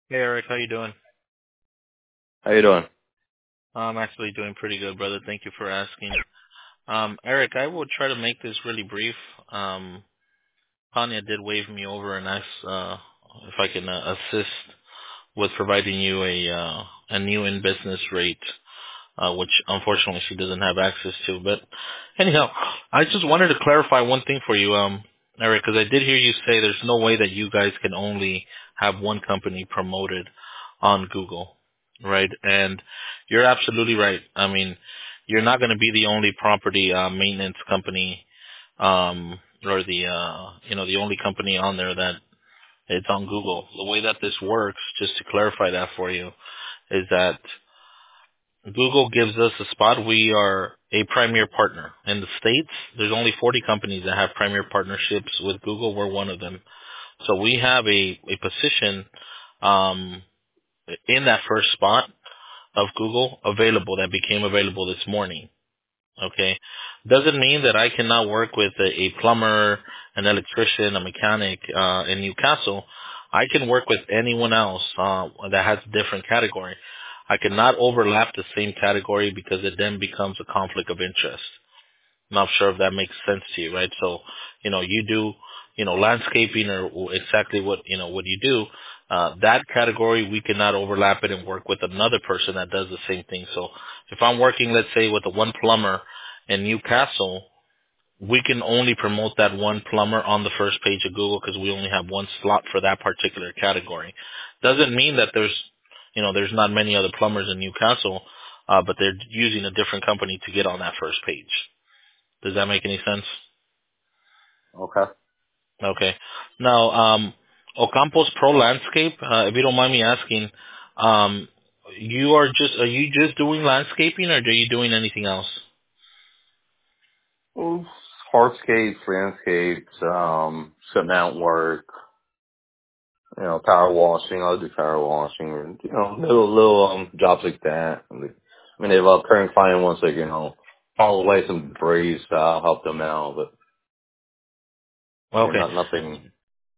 Hey Eric, how you doing? How you doing? I'm actually doing pretty good, brother. Thank you for asking. Eric, I will try to make this really brief. Um, Tanya did wave me over and ask if I can assist with providing you a new in business rate, which unfortunately she doesn't have access to. But anyhow, I just wanted to clarify one thing for you, Eric, because I did hear you say there's no way that you guys can only have one company promoted on Google, right? And you're absolutely right. I mean, you're not going to be the only property maintenance company or the only company on there that it's on Google. The way that this works, just to clarify that for you, is that Google gives us a spot. We are a premier partner. In the States, there's only 40 companies that have premier partnerships with Google. We're one of them. So we have a position um, in that first spot of Google available that became available this morning. Okay. Doesn't mean that I cannot work with a plumber, an electrician, a mechanic in Newcastle. I can work with anyone else that has a different category. I cannot overlap the same category because it then becomes a conflict of interest. Not sure if that makes sense to you, right? So, you do, landscaping or exactly what you do. That category, we cannot overlap it and work with another person that does the same thing. So if I'm working, let's say, with a one plumber in Newcastle, we can only promote that one plumber on the first page of Google because we only have one slot for that particular category. Doesn't mean that there's not many other plumbers in Newcastle, but they're using a different company to get on that first page. Does that make any sense? Okay. Okay. Now, Ocampos Pro Landscape, if you don't mind me asking, um, are you just doing landscaping or are you doing anything else? Well, hardscapes, landscapes, cement work, power washing. I'll do power washing, or, little jobs like that. I mean, if a current client wants to, haul away some debris, I'll help them out. But Okay. not nothing.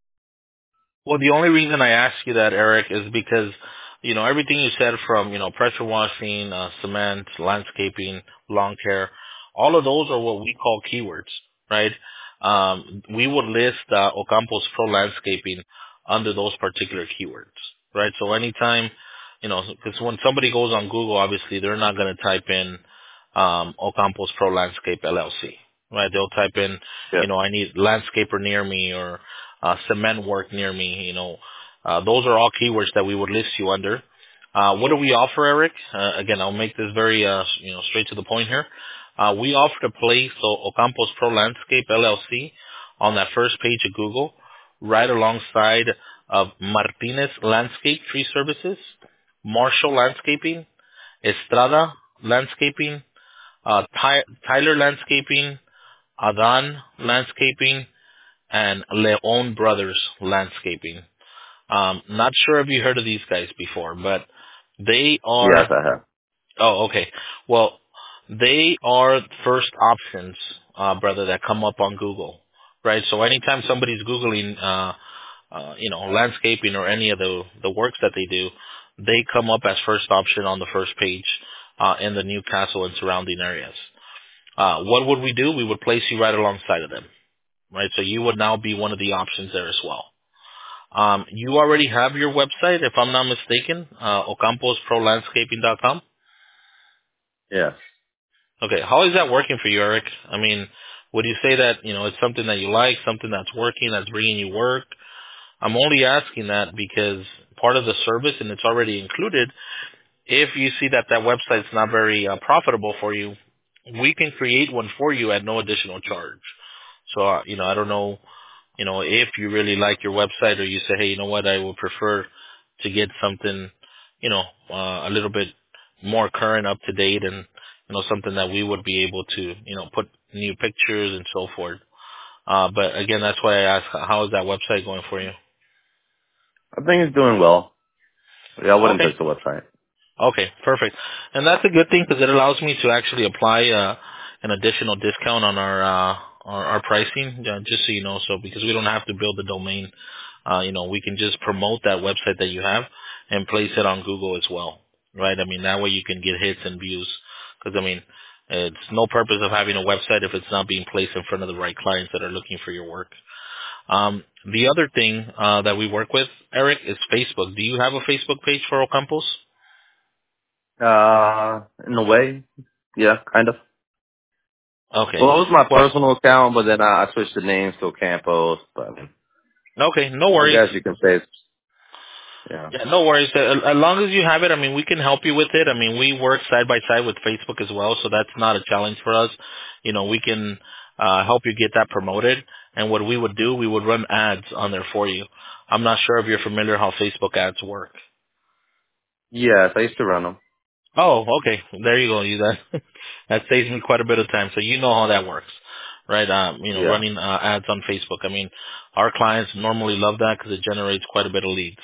Well, the only reason I ask you that, Eric, is because, everything you said from, pressure washing, cement, landscaping, lawn care, all of those are what we call keywords, right? We would list Ocampos Pro Landscaping under those particular keywords, right? So anytime, because when somebody goes on Google, obviously they're not going to type in Ocampos Pro Landscape LLC, right? They'll type in, Yeah. I need landscaper near me or cement work near me. Those are all keywords that we would list you under. What do we offer, Eric? Again, I'll make this very, straight to the point here. We offer to place Ocampos Pro Landscape LLC on that first page of Google, right alongside of Martinez Landscape Tree Services, Marshall Landscaping, Estrada Landscaping, Tyler Landscaping, Adan Landscaping, and Leon Brothers Landscaping. Not sure if you heard of these guys before, but they Yes, are, I have. oh, okay. Well, they are first options, brother, that come up on Google, right? So anytime somebody's Googling, landscaping or any of the works that they do, they come up as first option on the first page, in the Newcastle and surrounding areas. What would we do? We would place you right alongside of them, right? So you would now be one of the options there as well. You already have your website, if I'm not mistaken, ocamposprolandscaping.com. Yes. Okay, how is that working for you, Eric? I mean, would you say that, it's something that you like, something that's working, that's bringing you work? I'm only asking that because part of the service, and it's already included, if you see that that website's not very profitable for you, we can create one for you at no additional charge. So, I don't know, if you really like your website or you say, hey, you know what, I would prefer to get something, a little bit more current, up to date, and, something that we would be able to, put new pictures and so forth. But again, that's why I asked, how is that website going for you? I think it's doing well. Yeah, I wouldn't Okay. touch the website. Okay, perfect. And that's a good thing because it allows me to actually apply an additional discount on our pricing, just so you know. So because we don't have to build the domain, we can just promote that website that you have, and place it on Google as well, right? I mean, that way you can get hits and views. Because I mean, it's no purpose of having a website if it's not being placed in front of the right clients that are looking for your work. The other thing that we work with, Eric, is Facebook. Do you have a Facebook page for Ocampos? In a way, yeah, kind of. Okay. Well, it was my Well, personal account, but then I switched the name to Campos. But I mean, okay, no I worries. guess you can say it's, yeah. Yeah, no worries. As long as you have it, I mean, we can help you with it. I mean, we work side by side with Facebook as well, so that's not a challenge for us. You know, we can help you get that promoted. And what we would do, we would run ads on there for you. I'm not sure if you're familiar how Facebook ads work. Yes, I used to run them. Oh, okay. There you go. You that that saves me quite a bit of time. So you know how that works, right? Yeah. Running ads on Facebook. I mean, our clients normally love that because it generates quite a bit of leads.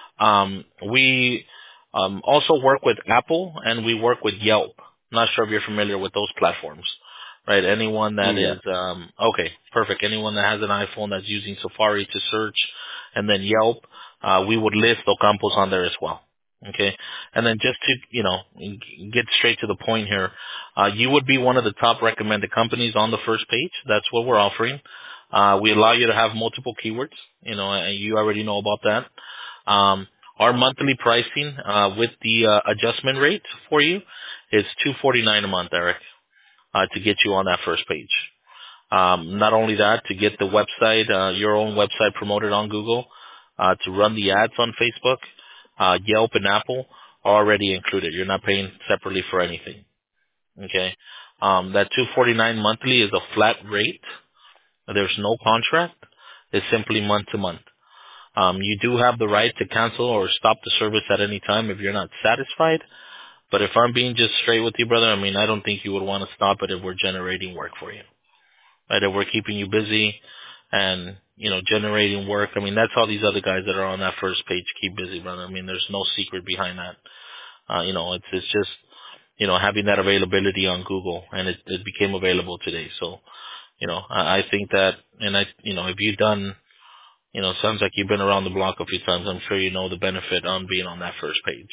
We also work with Apple and we work with Yelp. Not sure if you're familiar with those platforms, right? Anyone that Yeah. is okay, perfect. Anyone that has an iPhone that's using Safari to search, and then Yelp, we would list Ocampos on there as well. Okay, and then just to get straight to the point here, you would be one of the top recommended companies on the first page. That's what we're offering. We allow you to have multiple keywords. And you already know about that. Our monthly pricing with the adjustment rate for you is $249 a month, Eric, to get you on that first page. Not only that, to get the website, your own website promoted on Google, to run the ads on Facebook, Yelp and Apple are already included. You're not paying separately for anything. Okay. That $249 monthly is a flat rate. There's no contract. It's simply month to month. You do have the right to cancel or stop the service at any time if you're not satisfied. But if I'm being just straight with you, brother, I mean, I don't think you would want to stop it if we're generating work for you. Right? If we're keeping you busy and, generating work. I mean, that's how these other guys that are on that first page keep busy, brother. I mean, there's no secret behind that. It's just, having that availability on Google, and it became available today. So, I think that, and if you've done, sounds like you've been around the block a few times. I'm sure you know the benefit on being on that first page.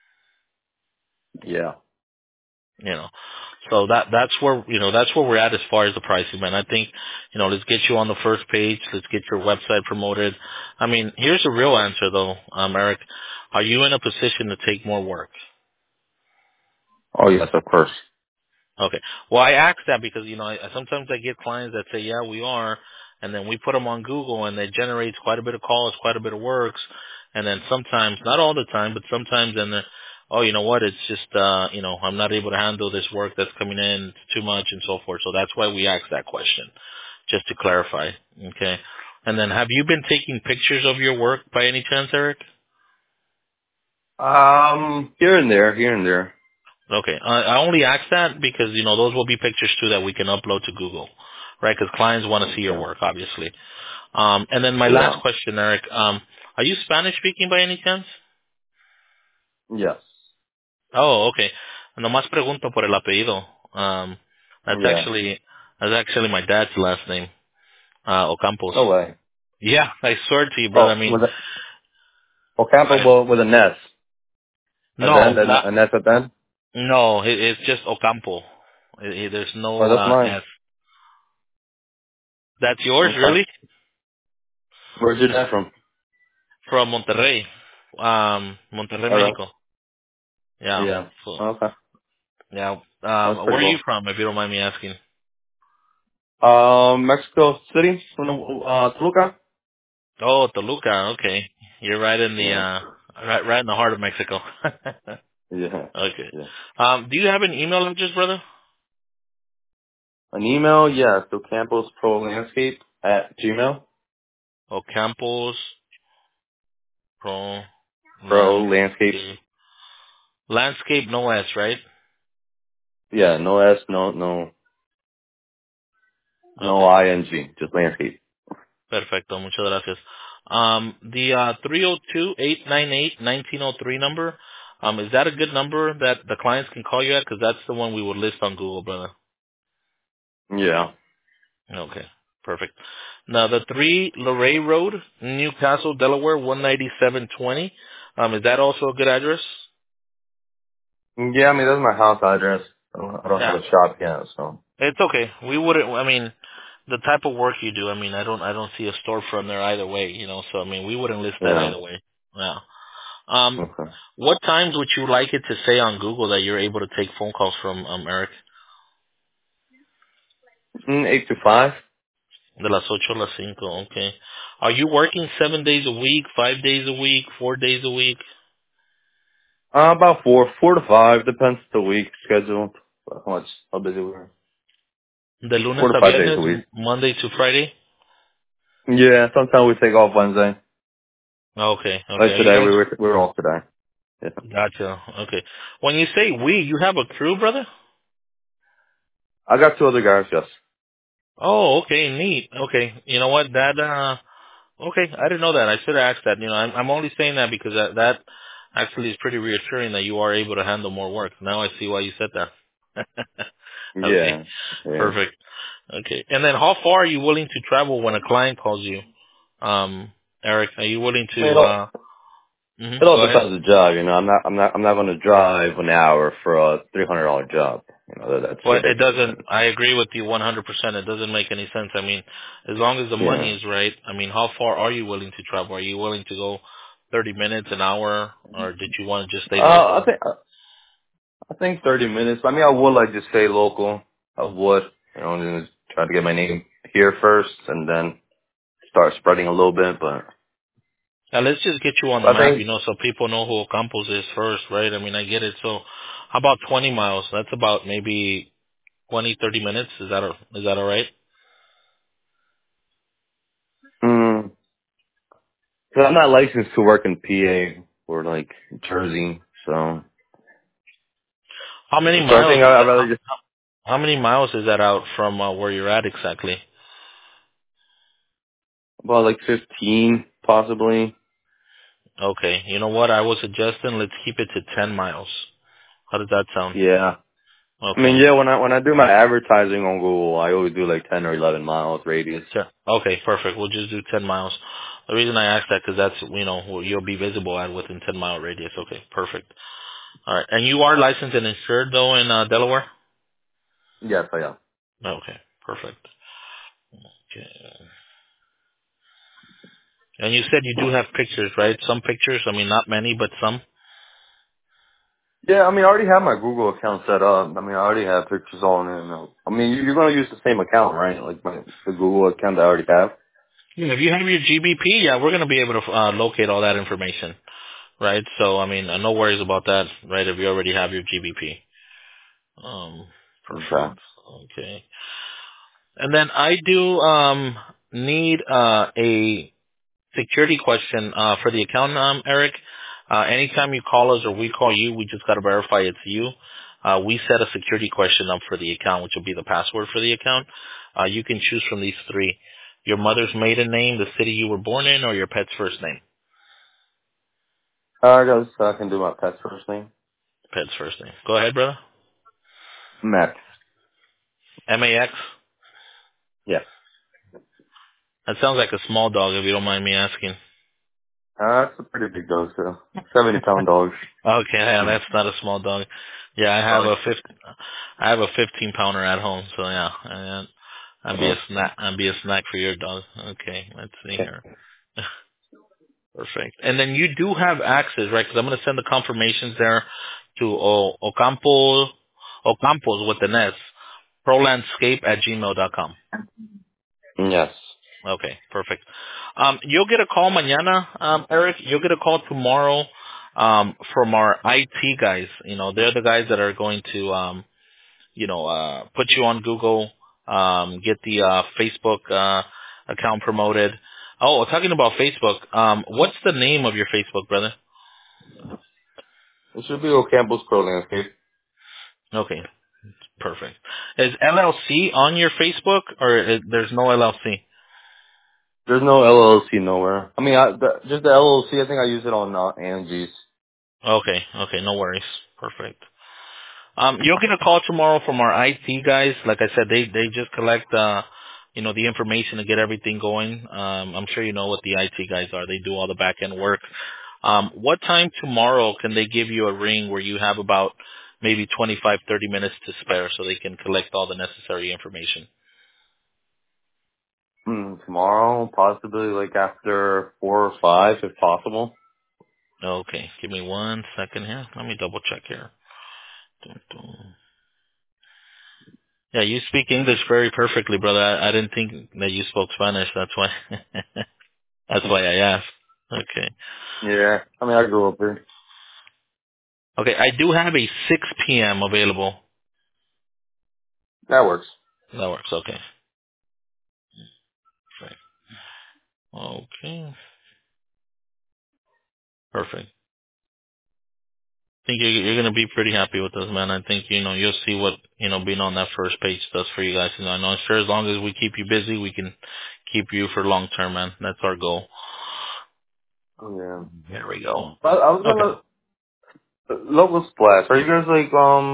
Yeah. You know, so that's where we're at as far as the pricing, man. I think, let's get you on the first page. Let's get your website promoted. I mean, here's the real answer though, Eric. Are you in a position to take more work? Oh yes, of course. Okay. Well, I ask that because, sometimes I get clients that say, yeah, we are. And then we put them on Google and it generates quite a bit of calls, quite a bit of works. And then sometimes, not all the time, but sometimes then they're, oh, you know what? It's just, I'm not able to handle this work that's coming in. It's too much and so forth. So that's why we ask that question, just to clarify. Okay. And then have you been taking pictures of your work by any chance, Eric? Here and there. Okay. I only ask that because, those will be pictures too that we can upload to Google, right? Because clients want to see your Okay. work, obviously. And then my Yeah. last question, Eric, are you Spanish speaking by any chance? Yes. Oh, okay. Nomás pregunto por el apellido. That's Yeah. actually, that's actually my dad's last name, Ocampos. No way. Yeah, I swear to you, brother. Oh, I mean, with a go ahead. Ocampo with a nest. At the No, end, not, a nest at the end. no, it's just Ocampo. There's Oh, no, that's mine. S. That's yours, Okay. really? Where's your dad from? From Monterrey, Monterrey, All right. Mexico. Yeah. Yeah. So, Okay. yeah. That's Where pretty are you cool. from, if you don't mind me asking? Mexico City, Toluca. Oh, Toluca. Okay, you're right in the Yeah. right in the heart of Mexico. Yeah. Okay. Yeah. Do you have an email address, brother? An email, yeah, so Campos Pro Landscape at Gmail. Oh, Campos Pro Pro Landscapes. Landscape. Landscape, no S, right? Yeah, no S, no Okay. ing, just landscape. Perfecto. Muchas gracias. The 302-898-1903 number, is that a good number that the clients can call you at? Because that's the one we would list on Google, brother. Yeah. Okay. Perfect. Now, the 3 Luray Road, Newcastle, Delaware, 19720. Is that also a good address? Yeah, I mean that's my house address. I don't have Yeah. a shop yet, so It's okay. We wouldn't. I mean, the type of work you do. I mean, I don't see a storefront there either way. So I mean, we wouldn't list that yeah. either way. Yeah. Um, Okay. what times would you like it to say on Google that you're able to take phone calls from Eric? 8 to 5. De las 8 a las 5. Okay. Are you working 7 days a week, 5 days a week, 4 days a week? About 4 to 5, depends the week schedule. How busy we are. De Four lunes to a five days a viernes, week. Monday to Friday? Yeah, sometimes we take off Wednesday. Okay. Okay. Like Are you today, guys? we were off today. Yeah. Gotcha. Okay. When you say we, you have a crew, brother? I got 2 other guys, yes. Oh, okay, neat. Okay, you know what? Okay, I didn't know that. I should have asked that. I'm only saying that because that actually is pretty reassuring that you are able to handle more work. Now I see why you said that. Okay, Yeah. Yeah. perfect. Okay, and then how far are you willing to travel when a client calls you, Eric? Are you willing I mean, to? it all Go ahead. depends on the job, you know. I'm not going to drive an hour for a $300 job. You know, that's Well, it ridiculous. doesn't. I agree with you 100%. It doesn't make any sense. I mean, as long as the Yeah. money is right. I mean, how far are you willing to travel? Are you willing to go 30 minutes, an hour, or did you want to just stay I local? think, I think 30 minutes. I mean, I would like to stay local. I would, you know, and just try to get my name here first and then start spreading a little bit, but Now let's just get you on the I map, think, so people know who Ocampos is first, right? I mean, I get it. So, how about 20 miles? That's about maybe 20, 30 minutes. Is that all right? mm, 'cause I'm not licensed to work in PA or like Jersey, so, How many so I miles think is I'd that? rather just, How many miles is that out from where you're at exactly? about like 15 possibly. Okay. You know what? I was suggesting let's keep it to 10 miles. How does that sound? Yeah. I mean, Okay. yeah, when I do my advertising on Google, I always do like 10 or 11 miles radius. Sure. Okay, perfect. We'll just do 10 miles. The reason I asked that because that's, where you'll be visible at within 10-mile radius. Okay, perfect. All right. And you are licensed and insured, though, in Delaware? Yes, I am. Okay, perfect. Okay. And you said you do have pictures, right? Some pictures. I mean, not many, but some. Yeah, I mean, I already have my Google account set up. I mean, I already have pictures on it. I mean, you're going to use the same account, right? Like the Google account that I already have? Yeah, if you have your GBP, yeah, we're going to be able to locate all that information, right? So, I mean, no worries about that, right, if you already have your GBP. Perfect. Okay. Okay. And then I do need a security question for the account, Eric. Anytime you call us or we call you, we just got to verify it's you. We set a security question up for the account, which will be the password for the account. You can choose from these three: your mother's maiden name, the city you were born in, or your pet's first name. I guess I can do my pet's first name. Pet's first name. Go ahead, brother. Max. Max. Yeah. That sounds like a small dog, if you don't mind me asking. That's a pretty big dog, so 70-pound dog. Okay, yeah, that's not a small dog. Yeah, I have a 15 pounder at home, so yeah, and I'd be Uh, a snack. I'd be a snack for your dog. Okay, let's see here. Perfect. And then you do have access, right? Because I'm going to send the confirmations there to Ocampos with an S, prolandscape@gmail.com. yes. Okay, perfect. You'll get a call mañana, Eric. You'll get a call tomorrow from our IT guys. They're the guys that are going to, put you on Google, get the Facebook account promoted. Oh, talking about Facebook, what's the name of your Facebook, brother? It should be Ocampos Pro Landscape. Okay, perfect. Is LLC on your Facebook, or there's no LLC? There's no LLC nowhere. I mean, just the LLC, I think I use it on Angie's. Okay, no worries. Perfect. You'll get a call tomorrow from our IT guys. Like I said, they just collect the information to get everything going. I'm sure you know what the IT guys are. They do all the back end work. What time tomorrow can they give you a ring where you have about maybe 25, 30 minutes to spare so they can collect all the necessary information? Tomorrow, possibly like after 4 or 5, if possible. Okay, give me 1 second here. Let me double check here. Dun, dun. Yeah, you speak English very perfectly, brother. I didn't think that you spoke Spanish. That's why. That's why I asked. Okay. Yeah. I mean, I grew up here. Okay, I do have a 6 p.m. available. That works. That works. Okay. Right. Okay. Perfect. I think you're going to be pretty happy with us, man. I think, you'll see what, being on that first page does for you guys. I know, sure, as long as we keep you busy, we can keep you for long term, man. That's our goal. Oh, yeah. There we go. I was Okay. gonna, Local Splash. Are you guys like,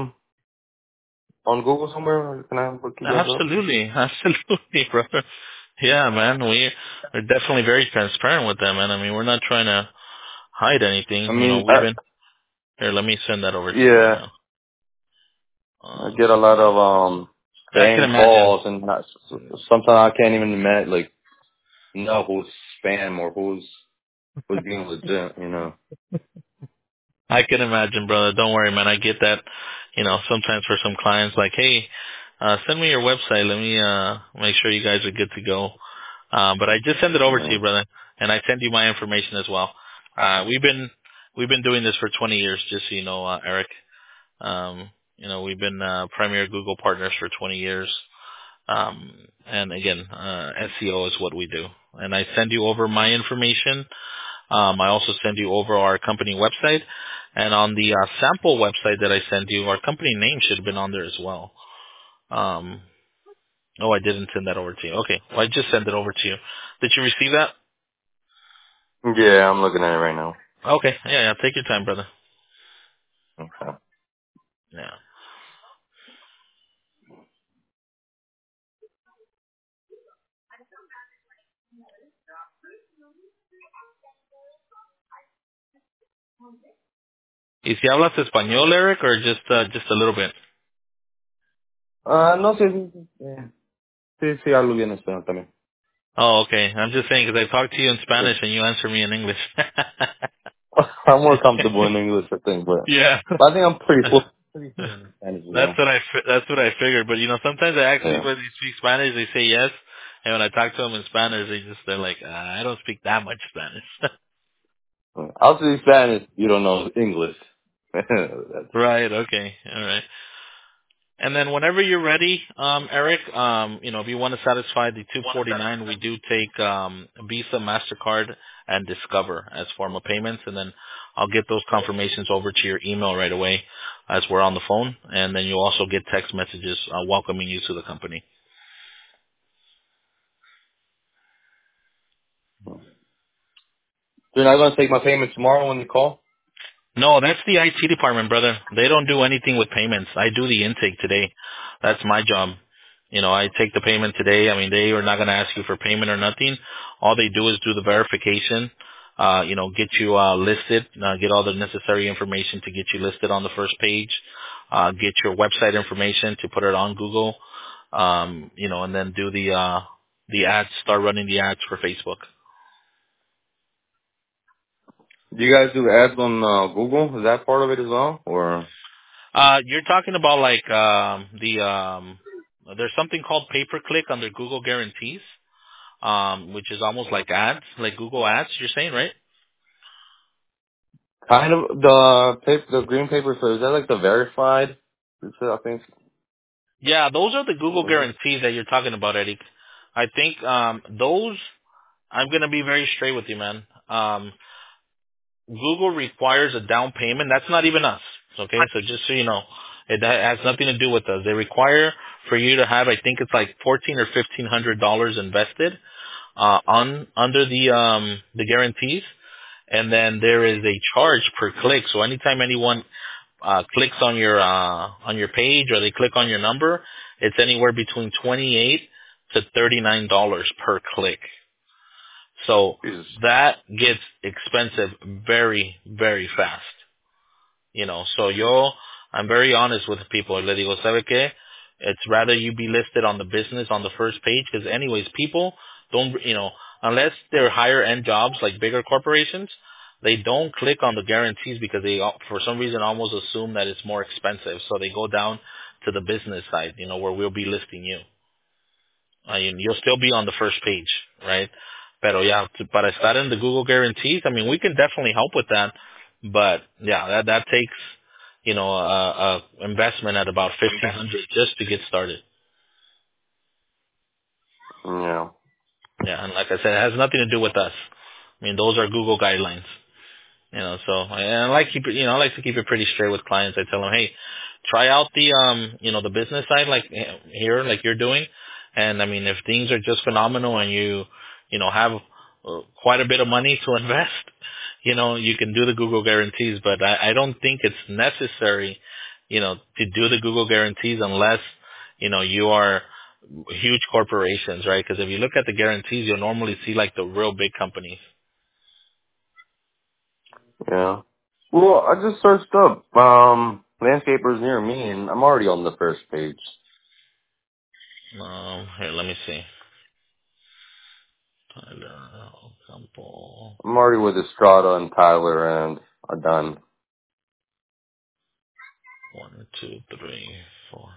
on Google somewhere? Can I look you guys up? Absolutely. Absolutely, brother. Yeah, man. We're definitely very transparent with them, man. I mean, we're not trying to hide I anything. mean, We've been, here, let me send that over to you right yeah, now. I get a lot of, I can spam imagine. calls and sometimes I can't even know who's spam or who's being legit, you know. I can imagine, brother. Don't worry, man. I get that. Sometimes for some clients, like, hey, send me your website. Let me make sure you guys are good to go. But I just send it over to Yeah. you, brother, and I send you my information as well. We've been doing this for 20 years, just so you know, Eric. We've been premier Google partners for 20 years. And again, SEO is what we do. And I send you over my information. I also send you over our company website. And on the sample website that I send you, our company name should have been on there as well. Oh, I didn't send that over to you. Okay. Well, I just sent it over to you. Did you receive that? Yeah, I'm looking at it right now. Okay. Yeah. Take your time, brother. Okay. Yeah. ¿Y si hablas español, Eric, or just a little bit? No sé, sí, hablo bien español también. Oh, okay. I'm just saying because I talk to you in Spanish and you answer me in English. I'm more comfortable in English, I think, Yeah. but I think I'm pretty fluent in Spanish as That's well. what that's what I figured. But sometimes I ask Yeah. people if they speak Spanish, they say yes, and when I talk to them in Spanish, they're like, I don't speak that much Spanish. I'll speak Spanish. You don't know English. That's, Right. Okay. All right. And then whenever you're ready, Eric, if you want to satisfy the 249, we do take Visa, Mastercard, and Discover as form of payments, and then I'll get those confirmations over to your email right away as we're on the phone, and then you'll also get text messages welcoming you to the company. you're not gonna take my payment tomorrow when you call? No, that's the IT department, brother. They don't do anything with payments. I do the intake today. That's my job. I take the payment today. I mean, they are not going to ask you for payment or nothing. All they do is do the verification, get you listed, get all the necessary information to get you listed on the first page, get your website information to put it on Google, and then do the ads, start running the ads for Facebook. Do you guys do ads on Google? Is that part of it as well, or? You're talking about like there's something called pay per click under Google Guarantees, which is almost like ads, like Google Ads. You're saying, right? Kind of the green paper. So is that like the verified? I think. Yeah, those are the Google Was it? Guarantees that you're talking about, Eddie. I think those. I'm gonna be very straight with you, man. Google requires a down payment. That's not even us. Okay, so just so you know, has nothing to do with us. They require for you to have, I think it's like $1,400 or $1,500 invested under the guarantees, and then there is a charge per click. So anytime anyone clicks on your page or they click on your number, it's anywhere between $28 to $39 per click. So Jesus. that gets expensive very, very fast. So I'm very honest with people. Le digo, ¿sabe qué? It's rather you be listed on the business on the first page because anyways, people don't, unless they're higher end jobs like bigger corporations, they don't click on the guarantees because they, for some reason, almost assume that it's more expensive. So they go down to the business side, where we'll be listing you. You'll still be on the first page, right? Pero yeah, para estar in the Google guarantees, we can definitely help with that. But yeah, that takes, a investment at about 1,500 just to get started. Yeah. Yeah, and like I said, it has nothing to do with us. Those are Google guidelines. So and I like I like to keep it pretty straight with clients. I tell them, hey, try out the the business side like here, like you're doing, and if things are just phenomenal and you have quite a bit of money to invest, you can do the Google guarantees. But I don't think it's necessary, to do the Google guarantees unless you are huge corporations, right? Because if you look at the guarantees, you'll normally see like the real big companies. Yeah. Well, I just searched up landscapers near me, and I'm already on the first page. Here, let me see. Tyler Ocampo. I'm already with Estrada and Tyler, and I'm done. 1, 2, 3, 4,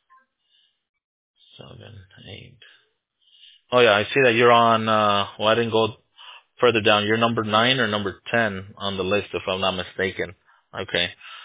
7, 8. Oh yeah, I see that you're on. Well, I didn't go further down. You're number 9 or number 10 on the list, if I'm not mistaken. Okay.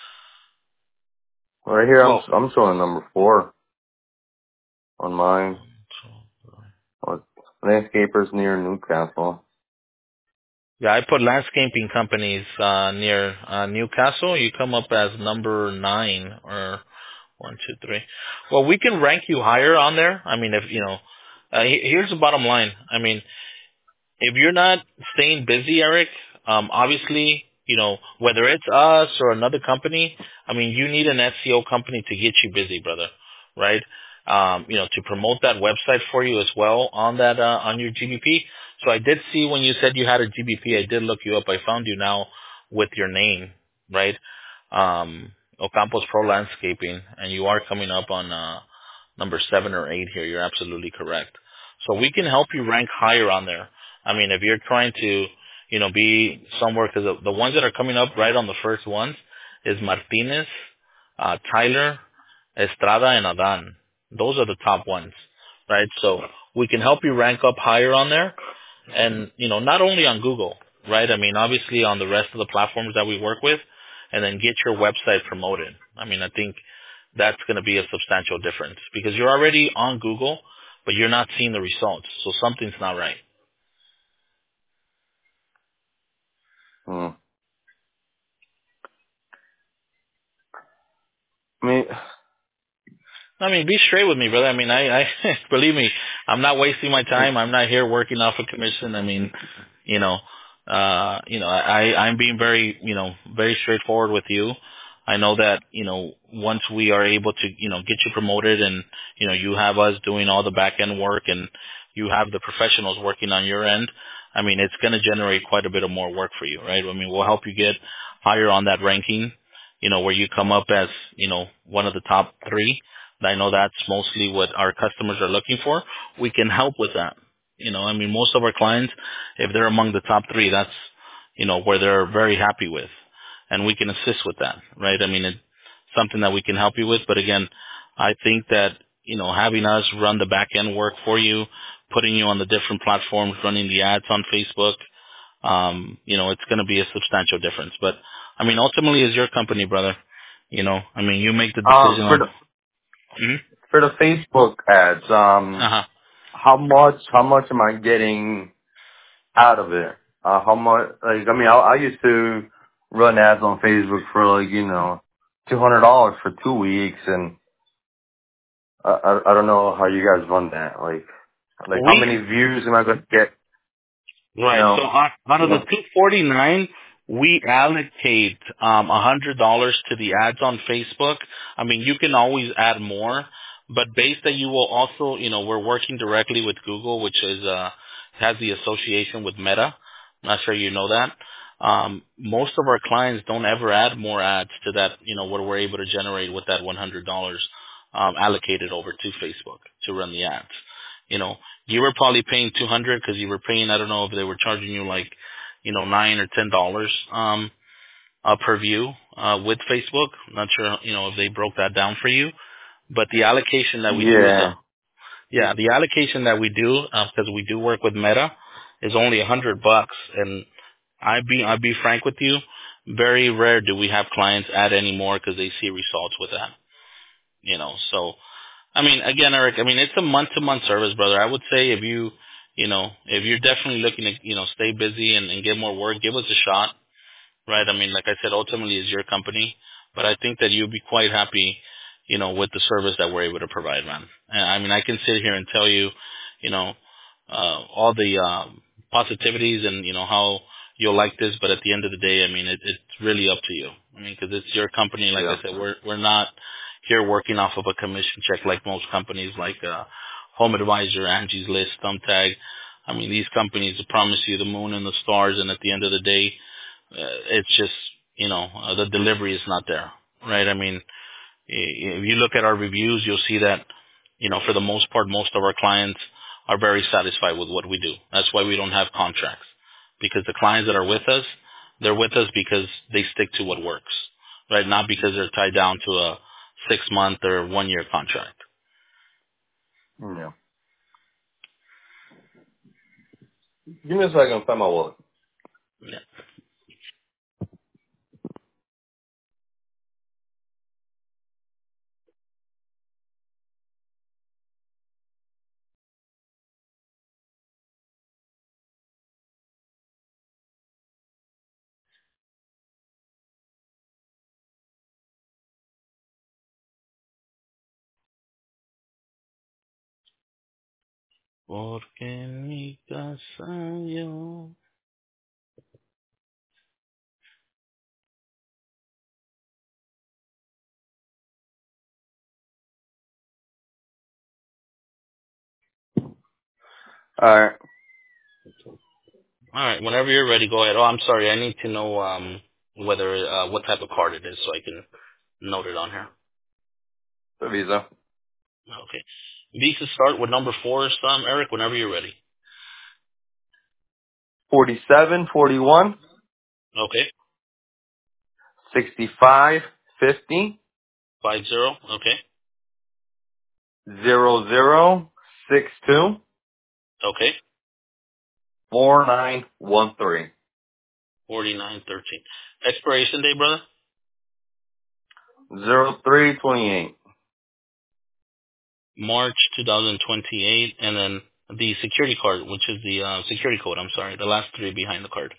Right here, Well, I'm showing number 4 on mine. 1, 2, 3. With landscapers near Newcastle. Yeah, I put landscaping companies near Newcastle. You come up as number 9 or 1, 2, 3. Well, we can rank you higher on there. If here's the bottom line. If you're not staying busy, Eric, obviously, whether it's us or another company, you need an SEO company to get you busy, brother, right? To promote that website for you as well on that, on your GBP. So I did see when you said you had a GBP, I did look you up. I found you now with your name, right? Ocampos Pro Landscaping, and you are coming up on, number 7 or 8 here. You're absolutely correct. So we can help you rank higher on there. If you're trying to, be somewhere, because the ones that are coming up right on the first ones is Martinez, Tyler, Estrada, and Adan. Those are the top ones, right? So we can help you rank up higher on there, and not only on Google, right? Obviously on the rest of the platforms that we work with, and then get your website promoted. I think that's going to be a substantial difference because you're already on Google, but you're not seeing the results, so something's not right. Hmm. I mean, Be straight with me, brother. I believe me, I'm not wasting my time. I'm not here working off a commission. You know, I'm being very, very straightforward with you. I know that, once we are able to, get you promoted and, you have us doing all the back end work and you have the professionals working on your end, it's going to generate quite a bit of more work for you, right? We'll help you get higher on that ranking, where you come up as, one of the top 3. I know that's mostly what our customers are looking for. We can help with that. Most of our clients, if they're among the top 3, that's, where they're very happy with. And we can assist with that, right? It's something that we can help you with. But again, I think that, having us run the back end work for you, putting you on the different platforms, running the ads on Facebook, it's going to be a substantial difference. But, ultimately it's your company, brother. You make the decision for on. the Mhm. for the Facebook ads, Uh-huh. how much am I getting out of it? How much? I used to run ads on Facebook for $200 for 2 weeks, and I don't know how you guys run that. Like how We many views am I going to get? You Right. So know? out of the 249, we allocate $100 to the ads on Facebook. You can always add more, but based that you will also, we're working directly with Google, which is has the association with Meta. I'm not sure you know that. Most of our clients don't ever add more ads to that, what we're able to generate with that $100 allocated over to Facebook to run the ads. You were probably paying 200 because you were paying, I don't know if they were charging you like, $9 or $10 per view with Facebook. I'm not sure, if they broke that down for you. But the allocation that we do is Yeah. the allocation that we do, because we do work with Meta, is only $100. And I'd be frank with you, very rare do we have clients add any more because they see results with that. So I mean, again, Eric, it's a month-to-month service, brother. I would say if you're definitely looking to, stay busy and get more work, give us a shot, right? Like I said, ultimately it's your company, but I think that you'll be quite happy, with the service that we're able to provide, man. And I can sit here and tell you, you know, all the positivities and how you'll like this, but at the end of the day, it's really up to you. Because it's your company. Like Yeah. I said, we're not here working off of a commission check like most companies, like Home Advisor, Angie's List, Thumbtag. These companies promise you the moon and the stars, and at the end of the day, it's just the delivery is not there, right? If you look at our reviews, you'll see that for the most part, most of our clients are very satisfied with what we do. That's why we don't have contracts, because the clients that are with us, they're with us because they stick to what works, right? Not because they're tied down to a 6-month or 1-year contract. Yeah. Give me a second. Find my wallet. Yeah. Porque mi casa yo. All right. All right, whenever you're ready, go ahead. Oh, I'm sorry, I need to know whether what type of card it is so I can note it on here. The Visa. Okay. Visa start with number 4, Eric, whenever you're ready. 47, 41, Okay. 65, 50, 50. Okay. 00, 62, Okay. 4913. 4913. Expiration date, brother? 0328. March 2028. And then the security card, which is the security code, I'm sorry, the last 3 behind the card.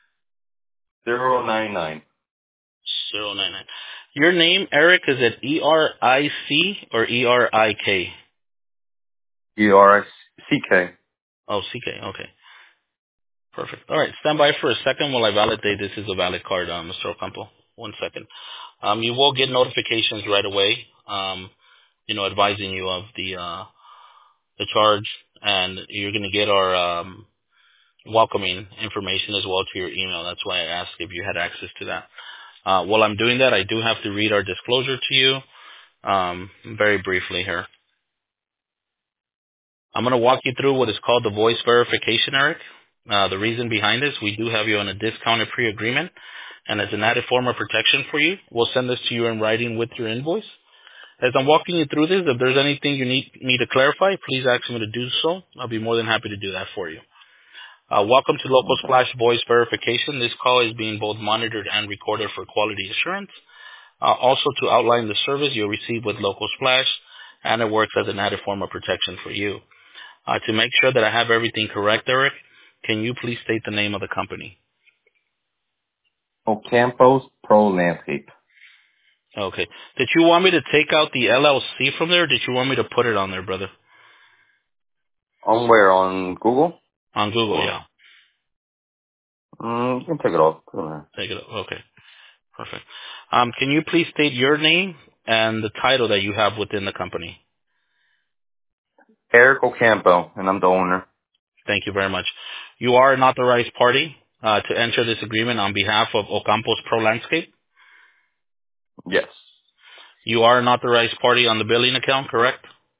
099. 099. Your name, Eric, is it ERIC or ERIK? ERCK. Oh, CK. Okay. Perfect. All right. Stand by for a second while I validate this is a valid card, Mr. Ocampo. 1 second. You will get notifications right away, advising you of the charge, and you're going to get our welcoming information as well to your email. That's why I asked if you had access to that. While I'm doing that, I do have to read our disclosure to you very briefly here. I'm going to walk you through what is called the voice verification, Eric. The reason behind this, we do have you on a discounted pre-agreement, and as an added form of protection for you, we'll send this to you in writing with your invoice. As I'm walking you through this, if there's anything you need me to clarify, please ask me to do so. I'll be more than happy to do that for you. Welcome to Local Okay. Splash Voice Verification. This call is being both monitored and recorded for quality assurance. Also, to outline the service you'll receive with Local Splash, and it works as an added form of protection for you. To make sure that I have everything correct, Eric, can you please state the name of the company? Ocampos Pro Landscape. Okay. Did you want me to take out the LLC from there, or did you want me to put it on there, brother? On where? On Google? On Google, Or, yeah. you can take it off. Doesn't matter. Take it. Okay. Perfect. Can you please state your name and the title that you have within the company? Eric Ocampo, and I'm the owner. Thank you very much. You are an authorized party to enter this agreement on behalf of Ocampos Pro Landscape. Yes. You are an authorized party on the billing account, correct?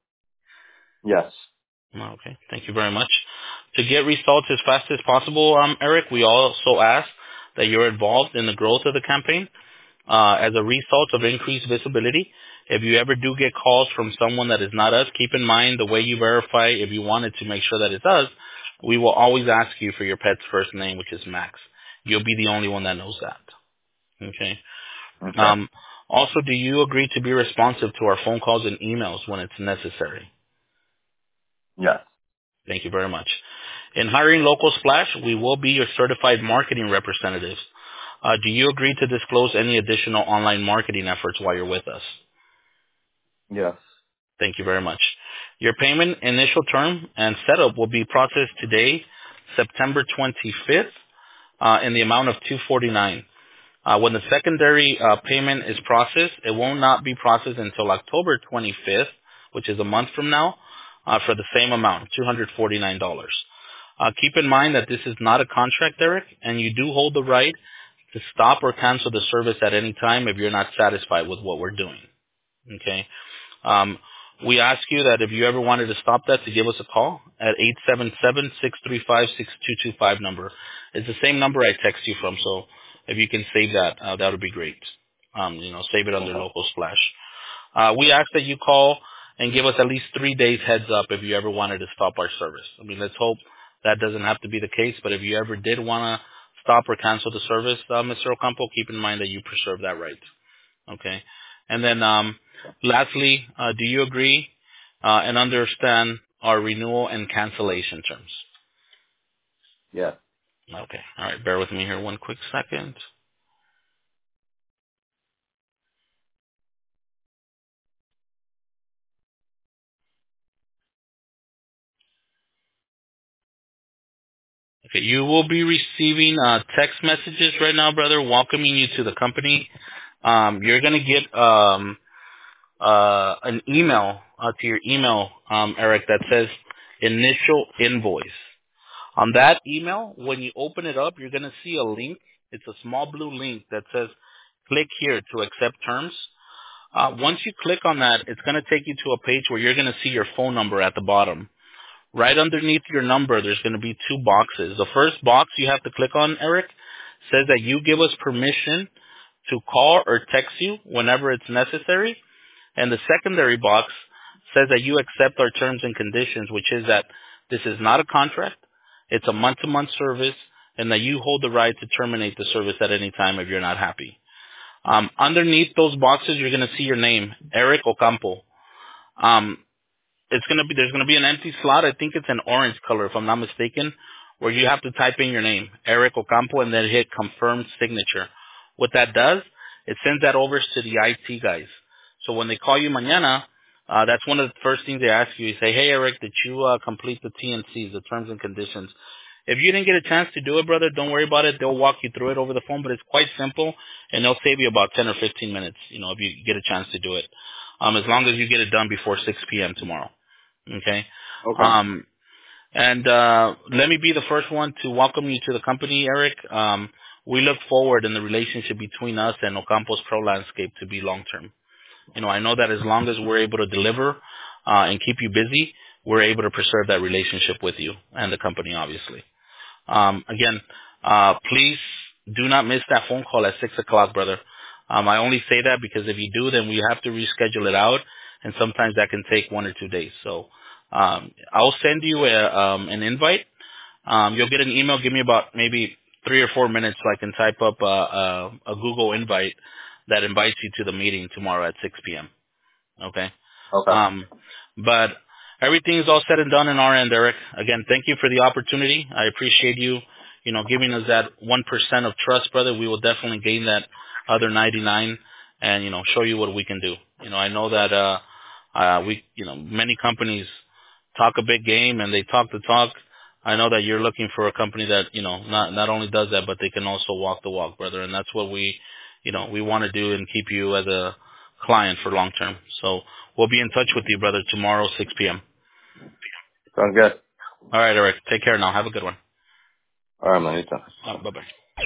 Yes. Okay. Thank you very much. To get results as fast as possible, Eric, we also ask that you're involved in the growth of the campaign. As a result of increased visibility, if you ever do get calls from someone that is not us, keep in mind the way you verify, if you wanted to make sure that it's us, we will always ask you for your pet's first name, which is Max. You'll be the only one that knows that. Okay. Okay. Also, do you agree to be responsive to our phone calls and emails when it's necessary? Yes. Thank you very much. In hiring Local Splash, we will be your certified marketing representatives. Do you agree to disclose any additional online marketing efforts while you're with us? Yes. Thank you very much. Your payment initial term and setup will be processed today, September 25th, in the amount of $249. When the secondary payment is processed, it will not be processed until October 25th, which is a month from now, for the same amount, $249. Keep in mind that this is not a contract, Eric, and you do hold the right to stop or cancel the service at any time if you're not satisfied with what we're doing. Okay? We ask you that if you ever wanted to stop that, to give us a call at 877-635-6225 number. It's the same number I text you from, so if you can save that, that would be great. Save it under Okay. Local Splash. We ask that you call and give us at least 3 days heads up if you ever wanted to stop our service. I mean, let's hope that doesn't have to be the case, but if you ever did want to stop or cancel the service, Mr. Ocampo, keep in mind that you preserve that right. Okay? And then lastly, do you agree and understand our renewal and cancellation terms? Yes. Okay. All right. Bear with me here one quick second. Okay. You will be receiving text messages right now, brother, welcoming you to the company. You're going to get an email to your email, Eric, that says initial invoice. On that email, when you open it up, you're going to see a link. It's a small blue link that says click here to accept terms. Once you click on that, it's going to take you to a page where you're going to see your phone number at the bottom. Right underneath your number, there's going to be 2 boxes. The first box you have to click on, Eric, says that you give us permission to call or text you whenever it's necessary. And the secondary box says that you accept our terms and conditions, which is that this is not a contract, it's a month-to-month service, and that you hold the right to terminate the service at any time if you're not happy. Underneath those boxes, you're going to see your name, Eric Ocampo. There's going to be an empty slot. I think it's an orange color, if I'm not mistaken, where you have to type in your name, Eric Ocampo, and then hit confirm signature. What that does, it sends that over to the IT guys. So when they call you mañana, that's one of the first things they ask you. You say, hey, Eric, did you complete the T&Cs, the terms and conditions? If you didn't get a chance to do it, brother, don't worry about it. They'll walk you through it over the phone, but it's quite simple, and they'll save you about 10 or 15 minutes, if you get a chance to do it, as long as you get it done before 6 p.m. tomorrow. Okay? Okay. Let me be the first one to welcome you to the company, Eric. We look forward in the relationship between us and Ocampos Pro Landscape to be long-term. I know that as long as we're able to deliver and keep you busy, we're able to preserve that relationship with you and the company, obviously. Again, please do not miss that phone call at 6 o'clock, brother. I only say that because if you do, then we have to reschedule it out, and sometimes that can take 1 or 2 days. So I'll send you an invite. You'll get an email. Give me about maybe 3 or 4 minutes so I can type up a Google invite that invites you to the meeting tomorrow at 6 p.m. Okay? Okay. But everything is all said and done in our end, Eric. Again, thank you for the opportunity. I appreciate you, giving us that 1% of trust, brother. We will definitely gain that other 99 and, show you what we can do. I know that many companies talk a big game and they talk the talk. I know that you're looking for a company that, not only does that, but they can also walk the walk, brother. And that's what we want to do and keep you as a client for long term. So we'll be in touch with you, brother, tomorrow, 6 p.m. Sounds good. All right, Eric. Take care now. Have a good one. All right, man. Anytime. Bye bye.